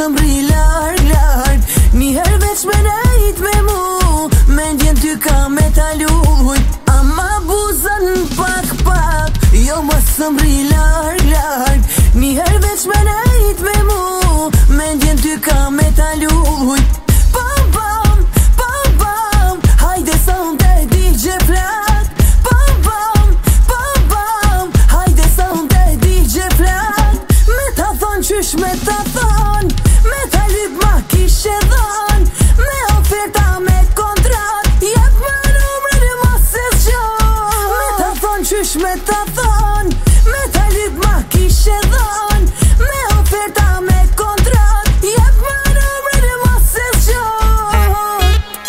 së mbri larg Njëherë veç me nejt me mu Mendjen ty ka me talujt Ama buzën pak Jo mos së mbri larg Njëherë veç me nejt me mu Mendjen ty ka me talujt Pam pam, pam pam Hajde sa unë te DJ Flak Pam pam, pam pam Hajde sa unë te DJ Flak Me ta thon qysh me ta thon Me ta lyp ma kishe dhon Me oferta me kontrat Jep me numrin e mos se zgjon Me ta thon qysh me ta thon Me ta lyp ma kishe dhon Me oferta me kontrat Jep me numrin e mos se zgjon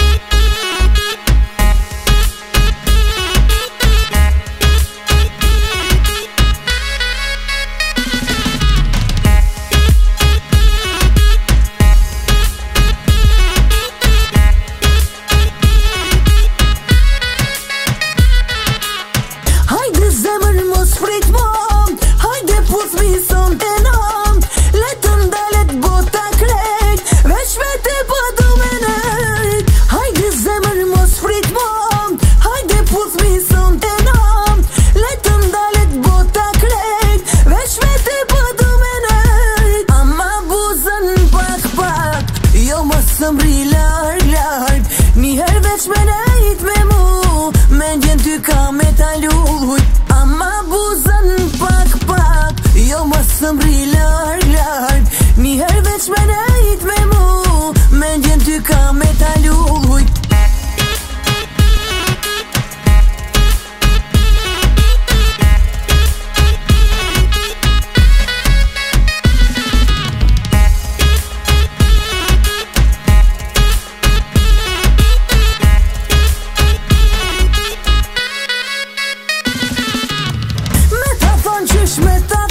Hajde zemër mos prit mom Hajde puth vison të nom Letëm dalet bota krejt Veç me te po du me nejt Hajde zemër mos prit mom Hajde puth vison të nom Letëm dalet bota krejt Veç me te po du me nejt Ama buzën pak Jo mos së mbri larg Njëherë veç me nejt me mu Mendjen ty ka me talujt Ama buzën pak Jo mos së mbri larg Njëherë veç me nejt me mu Mendjen ty ka me talujt Me ta thon qysh me ta